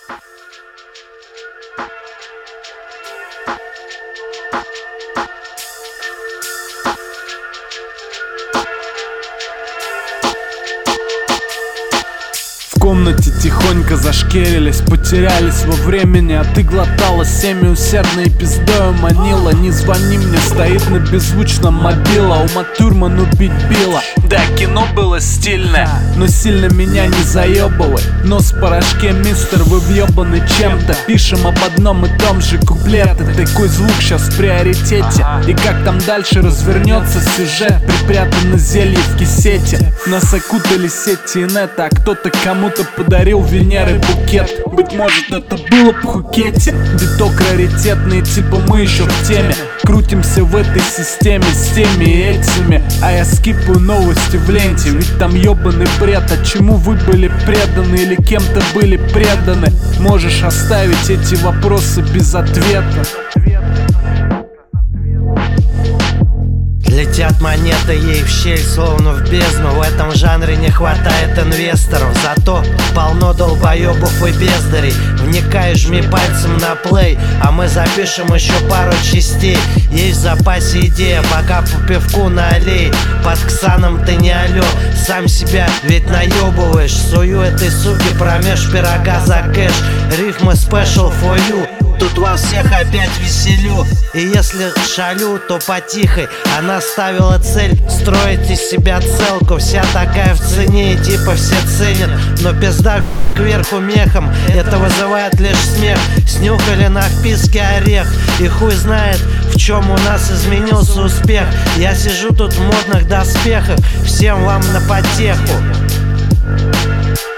В комнате тихонько зашкерились, потерялись во времени, а ты глотала семя усердно и пиздою манила. Не звони мне, стоит на беззвучном мобила, Ума Турман убить Билла. Да, кино было стильное, но сильно меня не заебывай. Нос в порошке, мистер, вы въебаны чем-то. Пишем об одном и том же куплеты. Такой звук сейчас в приоритете. И как там дальше развернется сюжет, припрятано зелье в кисете. Нас окутали сети инета, а кто-то кому-то подарил Венеры букет. Быть может, это было по Хукете. Биток раритетный, типа мы еще в теме. Крутимся в этой системе с теми и этими, а я скипаю новости в ленте. Ведь там ебаный бред, а чему вы были преданы или кем-то были преданы? Можешь оставить эти вопросы без ответа. Летят монеты ей в щель, словно в бездну. В этом жанре не хватает инвесторов, зато полно долбоебов и бездарей. Вникай, жми пальцем на плей, а мы запишем еще пару частей. Есть в запасе идея, пока по пивку налей. Под Ксаном ты не алё, сам себя ведь наебываешь. Сую этой суки промеж пирога за кэш. Рифмы special for you. Тут вас всех опять веселю. И если шалю, то потихой. Она ставила цель строить из себя целку. Вся такая в цене и типа все ценят. Но пизда кверху мехом, это вызывает лишь смех. Снюхали на вписке орех, и хуй знает, в чем у нас изменился успех. Я сижу тут в модных доспехах, всем вам на потеху.